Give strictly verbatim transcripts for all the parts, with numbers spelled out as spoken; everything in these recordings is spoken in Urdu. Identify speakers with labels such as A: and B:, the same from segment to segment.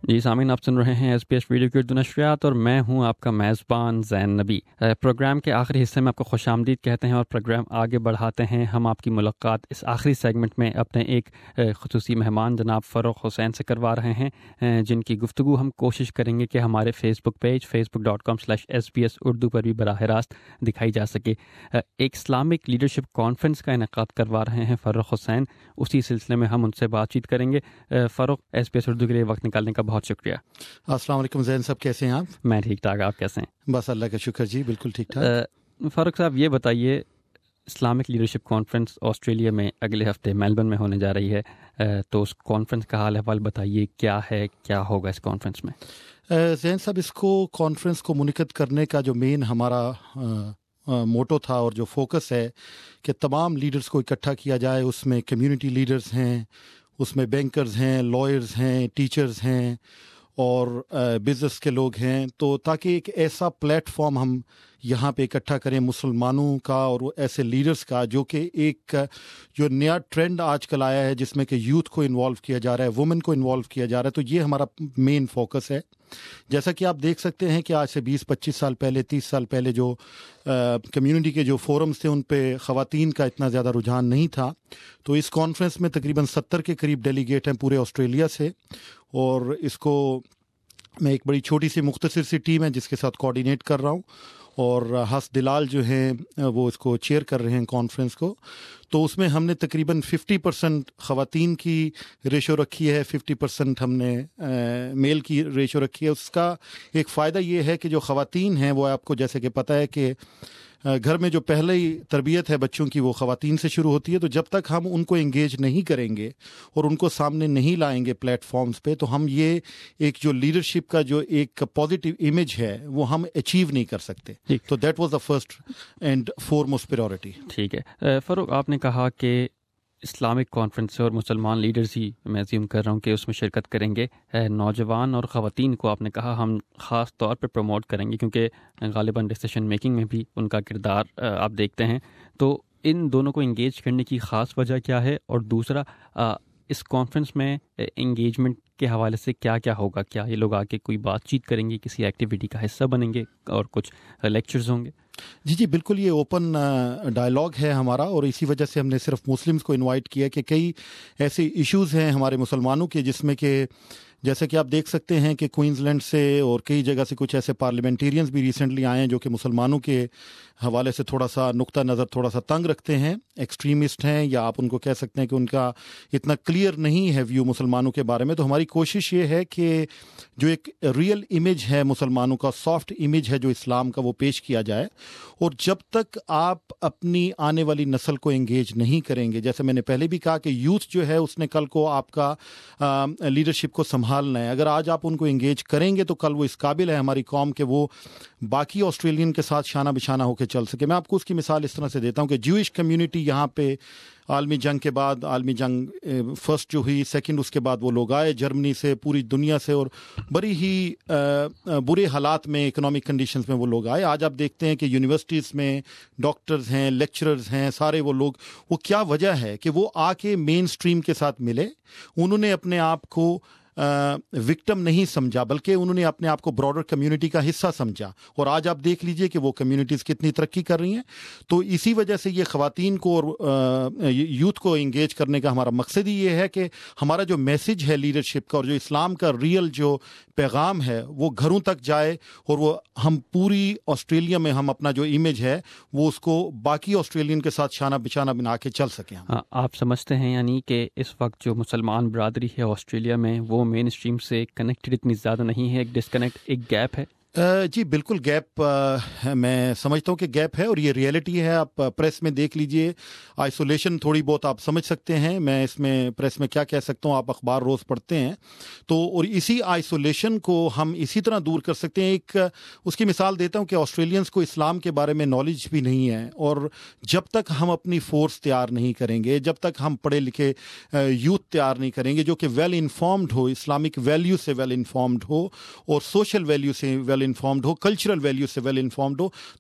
A: جی سامعین، آپ سن رہے ہیں ایس بی ایس ریڈیو کی اردو نشریات اور میں ہوں آپ کا میزبان زین نبی۔ پروگرام کے آخری حصے میں آپ کو خوش آمدید کہتے ہیں اور پروگرام آگے بڑھاتے ہیں۔ ہم آپ کی ملاقات اس آخری سیگمنٹ میں اپنے ایک خصوصی مہمان جناب فروخ حسین سے کروا رہے ہیں، جن کی گفتگو ہم کوشش کریں گے کہ ہمارے Facebook page Facebook dot com slash S B S Urdu پر بھی براہ راست دکھائی جا سکے۔ ایک اسلامک لیڈرشپ کانفرنس کا انعقاد کروا رہے ہیں فروخ حسین، اسی سلسلے میں ہم ان سے بات چیت کریں گے۔ Farrukh, S B S Urdu کے لیے وقت نکالنے کا بہت شکریہ۔
B: السلام علیکم زین صاحب، کیسے ہیں آپ؟
A: میں ٹھیک ٹھاک، آپ کیسے ہیں؟
B: بس اللہ کا شکر جی، بالکل ٹھیک ٹھاک۔
A: فاروق صاحب، یہ بتائیے، اسلامک لیڈرشپ کانفرنس آسٹریلیا میں اگلے ہفتے میلبرن میں ہونے جا رہی ہے، تو اس کانفرنس کا حال احوال بتائیے، کیا ہے، کیا ہوگا اس کانفرنس میں؟
B: زین صاحب، اس کو کانفرنس کو منعقد کرنے کا جو مین ہمارا موٹو تھا اور جو فوکس ہے کہ تمام لیڈرز کو اکٹھا کیا جائے۔ اس میں کمیونٹی لیڈرز ہیں، اس میں بینکرز ہیں، لائرز ہیں، ٹیچرز ہیں اور بزنس کے لوگ ہیں، تو تاکہ ایک ایسا پلیٹ فارم ہم یہاں پہ اکٹھا کریں مسلمانوں کا اور ایسے لیڈرز کا، جو کہ ایک جو نیا ٹرینڈ آج کل آیا ہے جس میں کہ یوتھ کو انوالو کیا جا رہا ہے، وومن کو انوالو کیا جا رہا ہے، تو یہ ہمارا مین فوکس ہے۔ جیسا کہ آپ دیکھ سکتے ہیں کہ آج سے بیس پچیس سال پہلے، تیس سال پہلے جو کمیونٹی کے جو فورمز تھے ان پہ خواتین کا اتنا زیادہ رجحان نہیں تھا، تو اس کانفرنس میں تقریباً ستر کے قریب ڈیلیگیٹ ہیں پورے آسٹریلیا سے، اور اس کو میں ایک بڑی چھوٹی سی مختصر سی ٹیم ہے جس کے ساتھ کوآرڈینیٹ کر رہا ہوں، اور ہس دلال جو ہیں وہ اس کو چیئر کر رہے ہیں کانفرنس کو۔ تو اس میں ہم نے تقریباً ففٹی پرسنٹ خواتین کی ریشو رکھی ہے، ففٹی پرسنٹ ہم نے میل کی ریشو رکھی ہے۔ اس کا ایک فائدہ یہ ہے کہ جو خواتین ہیں وہ آپ کو جیسے کہ پتہ ہے کہ گھر میں جو پہلے ہی تربیت ہے بچوں کی وہ خواتین سے شروع ہوتی ہے، تو جب تک ہم ان کو انگیج نہیں کریں گے اور ان کو سامنے نہیں لائیں گے پلیٹ فارمز پہ، تو ہم یہ ایک جو لیڈرشپ کا جو ایک پازیٹیو امیج ہے وہ ہم اچیو نہیں کر سکتے۔ تو that was the first and foremost priority.
A: ٹھیک ہے فاروق، آپ نے کہا کہ اسلامک کانفرنس اور مسلمان لیڈرز ہی، میں زیوم کر رہا ہوں کہ اس میں شرکت کریں گے۔ نوجوان اور خواتین کو آپ نے کہا ہم خاص طور پہ پروموٹ کریں گے، کیونکہ غالباً ڈسیشن میکنگ میں بھی ان کا کردار آپ دیکھتے ہیں، تو ان دونوں کو انگیج کرنے کی خاص وجہ کیا ہے؟ اور دوسرا، اس کانفرنس میں انگیجمنٹ کے حوالے سے کیا کیا ہوگا؟ کیا یہ لوگ آ کے کوئی بات چیت کریں گے، کسی ایکٹیویٹی کا حصہ بنیں گے اور کچھ لیکچرز ہوں گے؟
B: جی جی بالکل، یہ اوپن ڈائلاگ ہے ہمارا، اور اسی وجہ سے ہم نے صرف مسلمز کو انوائٹ کیا کہ کئی ایسے ایشوز ہیں ہمارے مسلمانوں کے جس میں کہ جیسے کہ آپ دیکھ سکتے ہیں کہ کوئنز لینڈ سے اور کئی جگہ سے کچھ ایسے پارلیمنٹیرینز بھی ریسنٹلی آئے ہیں جو کہ مسلمانوں کے حوالے سے تھوڑا سا نقطہ نظر تھوڑا سا تنگ رکھتے ہیں، ایکسٹریمسٹ ہیں، یا آپ ان کو کہہ سکتے ہیں کہ ان کا اتنا کلیئر نہیں ہے ویو مسلمانوں کے بارے میں۔ تو ہماری کوشش یہ ہے کہ جو ایک ریئل امیج ہے مسلمانوں کا، سافٹ امیج ہے جو اسلام کا، وہ پیش کیا جائے۔ اور جب تک آپ اپنی آنے والی نسل کو انگیج نہیں کریں گے، جیسے میں نے پہلے بھی کہا کہ یوتھ جو ہے اس نے کل کو آپ کا لیڈرشپ کو سنبھالنا ہے، اگر آج آپ ان کو انگیج کریں گے تو کل وہ اس قابل ہے ہماری قوم کہ وہ باقی آسٹریلین کے ساتھ شانہ بشانہ ہو کے چل سکے۔ میں آپ کو اس کی مثال اس طرح سے دیتا ہوں کہ جوئش کمیونٹی یہاں پہ عالمی جنگ کے بعد، عالمی جنگ فرسٹ جو ہوئی، سیکنڈ، اس کے بعد وہ لوگ آئے جرمنی سے، پوری دنیا سے، اور بڑی ہی برے حالات میں، اکنامک کنڈیشنز میں وہ لوگ آئے۔ آج آپ دیکھتے ہیں کہ یونیورسٹیز میں ڈاکٹرز ہیں، لیکچررز ہیں، سارے وہ لوگ، وہ کیا وجہ ہے کہ وہ آ کے مین سٹریم کے ساتھ ملے، انہوں نے اپنے آپ کو وکٹم نہیں سمجھا بلکہ انہوں نے اپنے آپ کو براڈر کمیونٹی کا حصہ سمجھا، اور آج آپ دیکھ لیجئے کہ وہ کمیونٹیز کتنی ترقی کر رہی ہیں۔ تو اسی وجہ سے یہ خواتین کو اور یوتھ کو انگیج کرنے کا ہمارا مقصد ہی یہ ہے کہ ہمارا جو میسج ہے لیڈرشپ کا اور جو اسلام کا ریئل جو پیغام ہے وہ گھروں تک جائے، اور وہ ہم پوری آسٹریلیا میں ہم اپنا جو امیج ہے وہ اس کو باقی آسٹریلین کے ساتھ شانہ بشانہ بنا کے چل سکیں۔
A: آپ سمجھتے ہیں یعنی کہ اس وقت جو مسلمان برادری ہے آسٹریلیا میں وہ مین اسٹریم سے کنیکٹڈ اتنی زیادہ نہیں ہے، ایک ڈسکنیکٹ، ایک گیپ ہے؟
B: جی بالکل گیپ، میں سمجھتا ہوں کہ گیپ ہے، اور یہ ریئلٹی ہے۔ آپ پریس میں دیکھ لیجئے، آئسولیشن تھوڑی بہت آپ سمجھ سکتے ہیں، میں اس میں پریس میں کیا کہہ سکتا ہوں، آپ اخبار روز پڑھتے ہیں تو، اور اسی آئسولیشن کو ہم اسی طرح دور کر سکتے ہیں۔ ایک اس کی مثال دیتا ہوں کہ آسٹریلینز کو اسلام کے بارے میں نالج بھی نہیں ہے، اور جب تک ہم اپنی فورس تیار نہیں کریں گے، جب تک ہم پڑھے لکھے یوتھ تیار نہیں کریں گے جو کہ ویل انفارمڈ ہو، اسلامک ویلیو سے ویل انفارمڈ ہو، اور سوشل ویلیو سے ویل انفارمڈ ہو، کلچرل ویلیو سے ویل انفارمڈ ہو، تو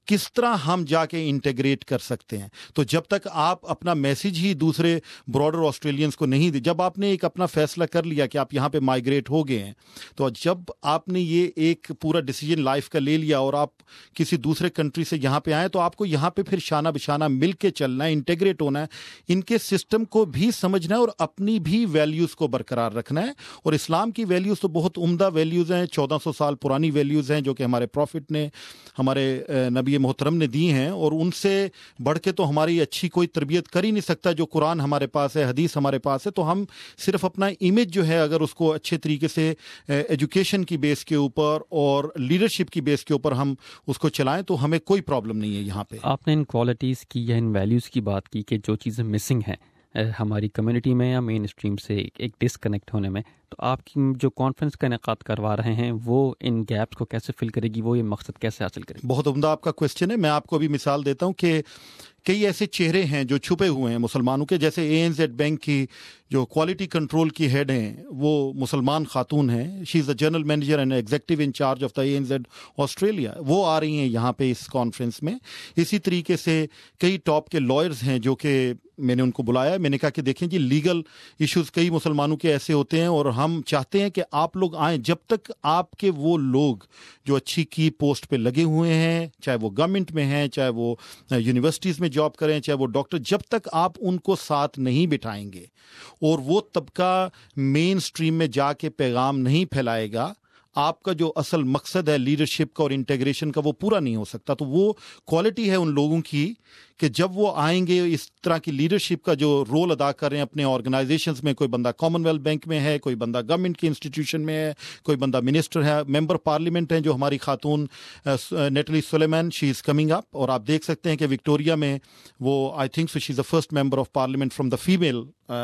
B: کس طرح ہم جا کے انٹیگریٹ کر سکتے ہیں. تو جب تک آپ اپنا میسج ہی دوسرے براڈر آسٹریلینس کو نہیں دی, جب آپ نے ایک اپنا فیصلہ کر لیا کہ آپ یہاں پہ مائگریٹ ہو گئے ہیں, تو جب آپ نے یہ ایک پورا ڈیسیجن لائف کا لے لیا اور آپ کسی دوسرے کنٹری سے یہاں پہ آئیں, تو آپ کو یہاں پہ پھر شانہ بشانہ مل کے چلنا ہے, انٹیگریٹ ہونا ہے, ان کے سسٹم کو بھی سمجھنا ہے اور اپنی بھی ویلیوز کو برقرار رکھنا ہے. اور اسلام کی ویلیوز تو بہت عمدہ ویلیوز ہیں, چودہ سو سال پرانی ویلیوز ہیں جو کہ ہمارے پروفٹ نے, ہمارے نبی محترم نے دی ہیں, اور ان سے بڑھ کے تو ہماری اچھی کوئی تربیت کر ہی نہیں سکتا. جو قرآن ہمارے پاس ہے, حدیث ہمارے پاس ہے, تو ہم صرف اپنا امیج جو ہے اگر اس کو اچھے طریقے سے ایجوکیشن کی بیس کے اوپر اور لیڈرشپ کی بیس کے اوپر ہم اس کو چلائیں تو ہمیں کوئی پرابلم نہیں ہے. یہاں پہ آپ
A: نے ان کوالٹیز کی یا ان ویلیوز کی بات کی کہ جو چیزیں مسنگ ہیں ہماری کمیونٹی میں یا مین اسٹریم سے ایک ڈسکنیکٹ ہونے میں, تو آپ کی جو کانفرنس کا انعقاد کروا رہے ہیں وہ ان گیپس کو کیسے فل کرے گی, وہ یہ مقصد کیسے حاصل کرے گی؟
B: بہت عمدہ آپ کا کوشچن ہے. میں آپ کو ابھی مثال دیتا ہوں کہ کئی ایسے چہرے ہیں جو چھپے ہوئے ہیں مسلمانوں کے, جیسے اے این زیڈ بینک کی جو کوالٹی کنٹرول کی ہیڈ ہیں وہ مسلمان خاتون ہیں. She is the general manager and executive in charge of the A N Z Australia. وہ آ رہی ہیں یہاں پہ اس کانفرنس میں. اسی طریقے سے کئی ٹاپ کے لائرز ہیں جو کہ میں نے ان کو بلایا. میں نے کہا کہ دیکھیں جی, لیگل ایشوز کئی مسلمانوں کے ایسے ہوتے ہیں اور ہم چاہتے ہیں کہ آپ لوگ آئیں. جب تک آپ کے وہ لوگ جو اچھی کی پوسٹ پہ لگے ہوئے ہیں, چاہے وہ گورنمنٹ میں ہیں, چاہے وہ یونیورسٹیز میں جاب کریں, چاہے وہ ڈاکٹر, جب تک آپ ان کو ساتھ نہیں بٹھائیں گے اور وہ طبقہ مین اسٹریم میں جا کے پیغام نہیں پھیلائے گا, آپ کا جو اصل مقصد ہے لیڈرشپ کا اور انٹیگریشن کا وہ پورا نہیں ہو سکتا. تو وہ کوالٹی ہے ان لوگوں کی کہ جب وہ آئیں گے اس طرح کی لیڈرشپ کا جو رول ادا کر رہے ہیں اپنے آرگنائزیشنز میں, کوئی بندہ کامن ویلتھ بینک میں ہے, کوئی بندہ گورنمنٹ کی انسٹیٹیوشن میں ہے, کوئی بندہ منسٹر ہے, ممبر پارلیمنٹ ہیں جو ہماری خاتون neatly Sulaiman, she is coming up. اور آپ دیکھ سکتے ہیں کہ وکٹوریا میں وہ I think so she is the first member of parliament from the female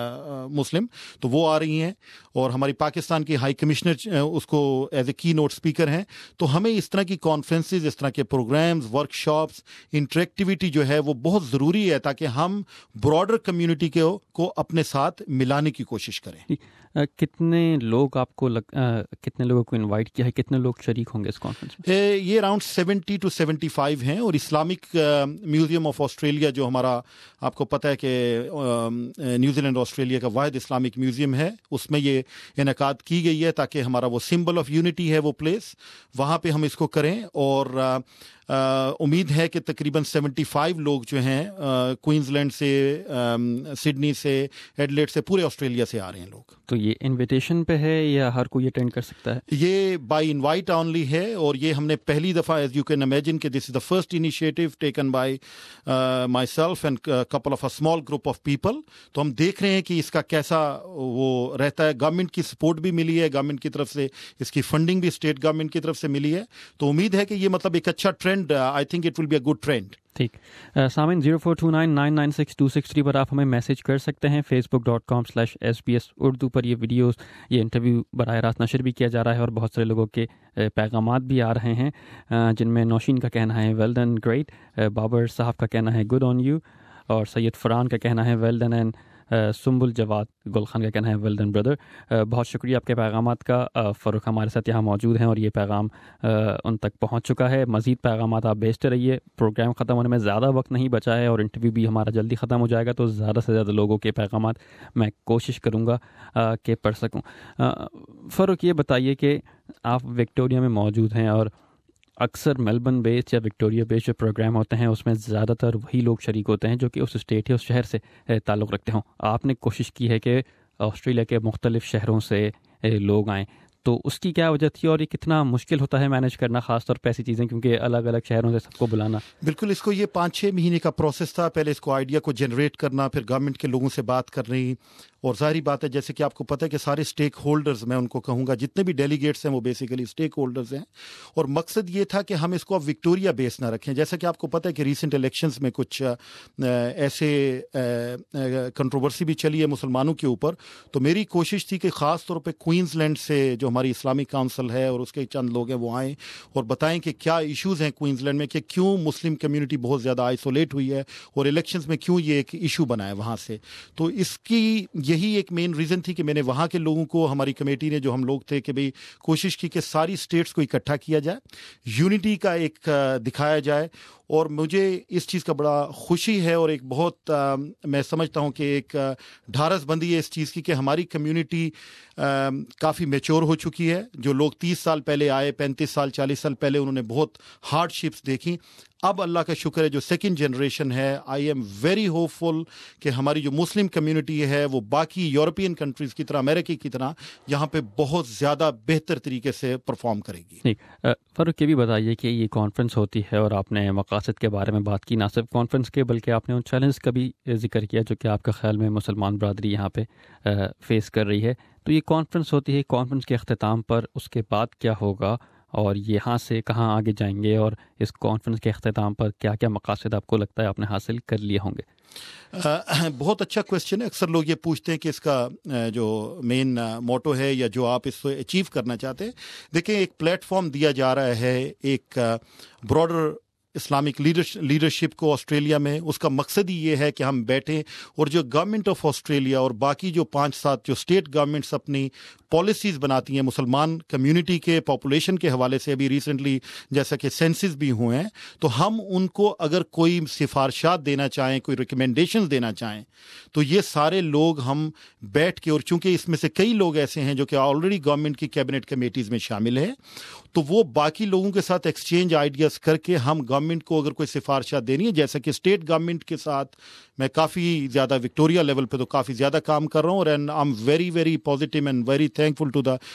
B: Muslim, تو وہ آ رہی ہیں. اور ہماری پاکستان کی ہائی کمشنر اس کو ایز اے کی نوٹ اسپیکر ہیں. تو ہمیں اس طرح کی کانفرنسز, اس طرح کے پروگرامز, ورک شاپس, انٹریکٹیویٹی جو ہے وہ بہت ضروری ہے تاکہ ہم براڈر کمیونٹی کو اپنے ساتھ ملانے کی کوشش کریں.
A: کتنے لوگ آپ کو لگ, کتنے لوگوں کو انوائٹ کیا ہے, کتنے لوگ شریک ہوں گے اس کانفرنس میں؟
B: یہ around seventy two seventy five ہیں. اور اسلامک میوزیم آف آسٹریلیا جو ہمارا آپ کو پتہ ہے کہ نیوزی لینڈ آسٹریلیا کا واحد اسلامک میوزیم ہے, اس میں یہ انعقاد کی گئی ہے تاکہ ہمارا وہ سمبل آف یونٹی ہے وہ پلیس, وہاں پہ ہم اس کو کریں. اور امید ہے کہ تقریباً سیونٹی فائیو لوگ جو ہیں کوئنز لینڈ سے, سڈنی سے, ایڈلیڈ سے, پورے آسٹریلیا سے آ رہے ہیں لوگ.
A: تو یہ انویٹیشن پہ ہے یا ہر کوئی اٹینڈ کر سکتا ہے؟
B: یہ بائی انوائٹ اونلی ہے, اور یہ ہم نے پہلی دفعہ, ایز یو کین امیجن کہ this is the first initiative taken by myself and couple of a small group of people. تو ہم دیکھ رہے ہیں کہ اس کا کیسا وہ رہتا ہے. گورنمنٹ کی سپورٹ بھی ملی ہے, گورنمنٹ کی طرف سے اس کی فنڈنگ بھی اسٹیٹ گورنمنٹ کی طرف سے ملی ہے. تو امید ہے کہ یہ مطلب ایک اچھا trend, I think it will be a good trend.
A: ٹھیک. سامعین zero four two nine nine nine six two six three پر آپ ہمیں میسج کر سکتے ہیں. Facebook dot com slash S B S Urdu پر یہ ویڈیوز, یہ انٹرویو براہ راست نشر بھی کیا جا رہا ہے, اور بہت سارے لوگوں کے پیغامات بھی آ رہے ہیں, جن میں نوشین کا کہنا ہے ویل ڈن گریٹ, بابر صاحب کا کہنا ہے گڈ آن یو, اور سید فرحان کا کہنا ہے well done, and Sumbul Jawad Gul Khan کا کہنا ہے ویل ڈن بردر. بہت شکریہ آپ کے پیغامات کا. فاروق ہمارے ساتھ یہاں موجود ہیں اور یہ پیغام ان تک پہنچ چکا ہے. مزید پیغامات آپ بھیجتے رہیے. پروگرام ختم ہونے میں زیادہ وقت نہیں بچا ہے اور انٹرویو بھی ہمارا جلدی ختم ہو جائے گا, تو زیادہ سے زیادہ لوگوں کے پیغامات میں کوشش کروں گا کہ پڑھ سکوں. فاروق یہ بتائیے کہ آپ وکٹوریا میں موجود ہیں اور اکثر میلبرن بیس یا وکٹوریا بیس جو پروگرام ہوتے ہیں اس میں زیادہ تر وہی لوگ شریک ہوتے ہیں جو کہ اس اسٹیٹ یا اس شہر سے تعلق رکھتے ہوں. آپ نے کوشش کی ہے کہ آسٹریلیا کے مختلف شہروں سے لوگ آئیں, تو اس کی کیا وجہ تھی اور یہ کتنا مشکل ہوتا ہے مینیج کرنا, خاص طور پہ ایسی چیزیں کیونکہ الگ الگ شہروں سے سب کو بلانا؟
B: بالکل, اس کو یہ پانچ چھ مہینے کا پروسیس تھا. پہلے اس کو آئیڈیا کو جنریٹ کرنا, پھر گورنمنٹ کے لوگوں سے بات کرنی, اور ظاہری بات ہے جیسے کہ آپ کو پتہ ہے کہ سارے اسٹیک ہولڈرز, میں ان کو کہوں گا جتنے بھی ڈیلیگیٹس ہیں وہ بیسیکلی اسٹیک ہولڈرز ہیں. اور مقصد یہ تھا کہ ہم اس کو اب وکٹوریا بیس نہ رکھیں. جیسا کہ آپ کو پتہ ہے کہ ریسنٹ الیکشنز میں کچھ ایسے کنٹروورسی بھی چلی ہے مسلمانوں کے اوپر, تو میری کوشش تھی کہ خاص طور پہ کوئنز لینڈ سے جو ہماری اسلامک کونسل ہے اور اس کے چند لوگ ہیں وہ آئیں اور بتائیں کہ کیا ایشوز ہیں کوئنز لینڈ میں, کہ کیوں مسلم کمیونٹی بہت زیادہ آئسولیٹ ہوئی ہے اور الیکشنز میں کیوں یہ ایک ایشو بنا ہے وہاں سے. تو اس کی یہی ایک مین ریزن تھی کہ میں نے وہاں کے لوگوں کو, ہماری کمیٹی نے جو ہم لوگ تھے, کہ بھئی کوشش کی کہ ساری اسٹیٹس کو اکٹھا کیا جائے, یونٹی کا ایک دکھایا جائے. اور مجھے اس چیز کا بڑا خوشی ہے اور ایک بہت آ, میں سمجھتا ہوں کہ ایک ڈھارس بندی ہے اس چیز کی کہ ہماری کمیونٹی آ, کافی میچور ہو چکی ہے. جو لوگ تیس سال پہلے آئے, پینتیس سال چالیس سال پہلے انہوں نے بہت ہارڈ شپس دیکھی, اب اللہ کا شکر ہے جو سیکنڈ جنریشن ہے, I am very hopeful کہ ہماری جو مسلم کمیونٹی ہے وہ باقی یورپین کنٹریز کی طرح, امریکہ کی طرح یہاں پہ بہت زیادہ بہتر طریقے سے پرفارم کرے گی.
A: فاروق یہ بھی بتائیے کہ یہ کانفرنس ہوتی ہے اور آپ نے مقاصد کے بارے میں بات کی, نہ صرف کانفرنس کے بلکہ آپ نے ان چیلنج کا بھی ذکر کیا جو کہ آپ کا خیال میں مسلمان برادری یہاں پہ فیس کر رہی ہے. تو یہ کانفرنس ہوتی ہے, کانفرنس کے اختتام پر اس کے بعد کیا ہوگا اور یہاں سے کہاں آگے جائیں گے, اور اس کانفرنس کے اختتام پر کیا کیا مقاصد آپ کو لگتا ہے آپ نے حاصل کر لیے ہوں گے؟
B: بہت اچھا کویشچن ہے. اکثر لوگ یہ پوچھتے ہیں کہ اس کا جو مین موٹو ہے یا جو آپ اس کو اچیو کرنا چاہتے ہیں. دیکھیں, ایک پلیٹ فارم دیا جا رہا ہے ایک براڈر اسلامک لیڈرشپ کو آسٹریلیا میں. اس کا مقصد ہی یہ ہے کہ ہم بیٹھیں اور جو گورنمنٹ آف آسٹریلیا اور باقی جو پانچ سات جو اسٹیٹ گورنمنٹس اپنی پالیسیز بناتی ہیں مسلمان کمیونٹی کے پاپولیشن کے حوالے سے, ابھی ریسنٹلی جیسا کہ سینسز بھی ہوئے ہیں, تو ہم ان کو اگر کوئی سفارشات دینا چاہیں, کوئی ریکمنڈیشنز دینا چاہیں, تو یہ سارے لوگ ہم بیٹھ کے, اور چونکہ اس میں سے کئی لوگ ایسے ہیں جو کہ آلریڈی گورنمنٹ کی کیبنٹ کمیٹیز میں شامل ہیں, تو وہ باقی لوگوں کے ساتھ ایکسچینج آئیڈیاز کر کے ہم گورنمنٹ کو اگر کوئی سفارشات دینی ہے, جیسا کہ اسٹیٹ گورنمنٹ کے ساتھ میں کافی زیادہ وکٹوریا لیول پہ تو کافی زیادہ کام کر رہا ہوں, اور and I am very very positive and very thankful to the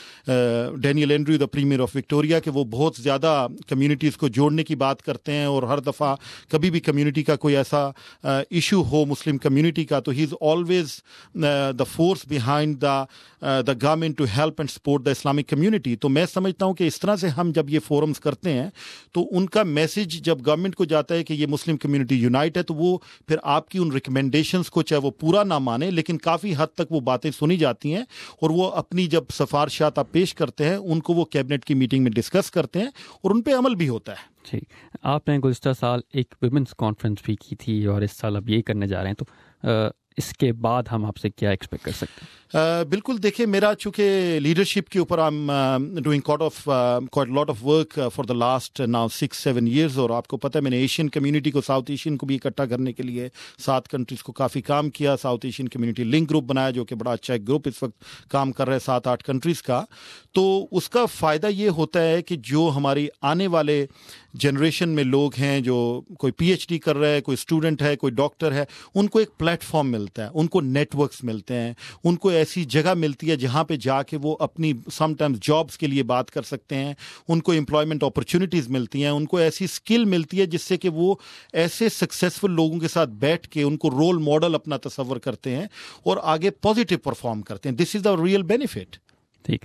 B: Daniel Andrew the premier of Victoria, کہ وہ بہت زیادہ کمیونٹیز کو جوڑنے کی بات کرتے ہیں, اور ہر دفعہ کبھی بھی کمیونٹی کا کوئی ایسا ایشو ہو مسلم کمیونٹی کا, تو he is always the force behind the the government to help and support the Islamic community. تو میں سمجھتا ہوں کہ اس طرح سے ہم جب یہ فورمز کرتے ہیں تو ان کا میسج جب گورنمنٹ کو جاتا ہے کہ یہ مسلم کمیونٹی یونائٹ ہے, تو وہ پھر آپ کی ان ریکمنڈیشنز کو چاہے وہ پورا نہ مانے لیکن کافی حد تک وہ باتیں سنی جاتی ہیں, اور وہ اپنی جب سفارشات آپ پیش کرتے ہیں ان کو وہ کیبنٹ کی میٹنگ میں ڈسکس کرتے ہیں اور ان پہ عمل بھی ہوتا ہے.
A: ٹھیک, آپ نے گزشتہ سال ایک ویمنس کانفرنس بھی کی تھی اور اس سال اب یہ کرنے جا رہے ہیں, تو اس کے بعد ہم آپ سے کیا ایکسپیکٹ کر سکتے ہیں؟
B: Uh, بالکل, دیکھیں میرا چونکہ لیڈرشپ کے اوپر I am doing quite of quite lot of work for the last now six seven years, اور آپ کو پتہ ہے میں نے ایشین کمیونٹی کو, ساؤتھ ایشین کو بھی اکٹھا کرنے کے لیے سات کنٹریز کو کافی کام کیا. South Asian community link group بنایا جو کہ بڑا اچھا ایک گروپ اس وقت کام کر رہے ہیں سات آٹھ کنٹریز کا. تو اس کا فائدہ یہ ہوتا ہے کہ جو ہماری آنے والے جنریشن میں لوگ ہیں, جو کوئی پی ایچ ڈی کر رہے ہیں, کوئی اسٹوڈنٹ ہے, کوئی ڈاکٹر ہے, ان کو ایک پلیٹ فارم ملتا ہے, ان کو نیٹ ورکس ملتے ہیں, ان کو ایسی جگہ ملتی ہے جہاں پہ جا کے وہ اپنی سم ٹائمز جابس کے لیے بات کر سکتے ہیں, ان کو امپلائمنٹ اپرچونیٹیز ملتی ہیں, ان کو ایسی اسکل ملتی ہے جس سے کہ وہ ایسے سکسیزفل لوگوں کے ساتھ بیٹھ کے ان کو رول ماڈل اپنا تصور کرتے ہیں اور آگے پازیٹیو پرفارم کرتے ہیں. This is the real benefit.
A: ٹھیک,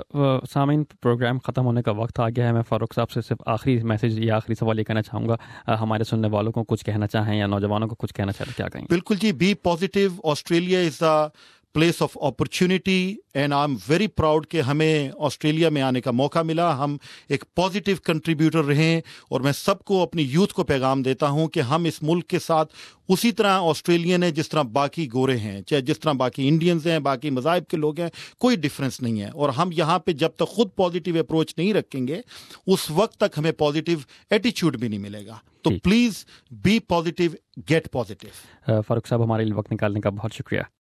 A: سامعین پروگرام ختم ہونے کا وقت آ گیا ہے. میں فاروق صاحب سے صرف آخری میسج یا آخری سوال یہ کہنا چاہوں گا, ہمارے سننے والوں کو کچھ کہنا چاہیں یا نوجوانوں کو کچھ کہنا چاہیں, کیا کہیں؟
B: بالکل جی, be positive. Australia is the place of opportunity and I am very proud کہ ہمیں آسٹریلیا میں آنے کا موقع ملا. ہم ایک پازیٹیو کنٹریبیوٹر رہیں, اور میں سب کو, اپنی یوتھ کو پیغام دیتا ہوں کہ ہم اس ملک کے ساتھ اسی طرح آسٹریلین ہیں جس طرح باقی گورے ہیں, چاہے جس طرح باقی انڈینز ہیں, باقی مذاہب کے لوگ ہیں, کوئی ڈفرینس نہیں ہے. اور ہم یہاں پہ جب تک خود پازیٹیو اپروچ نہیں رکھیں گے اس وقت تک ہمیں پازیٹیو ایٹیچیوڈ بھی نہیں ملے گا. تو please be positive, get positive.
A: Farooq صاحب, ہمارے لیے وقت نکالنے کا بہت شکریہ.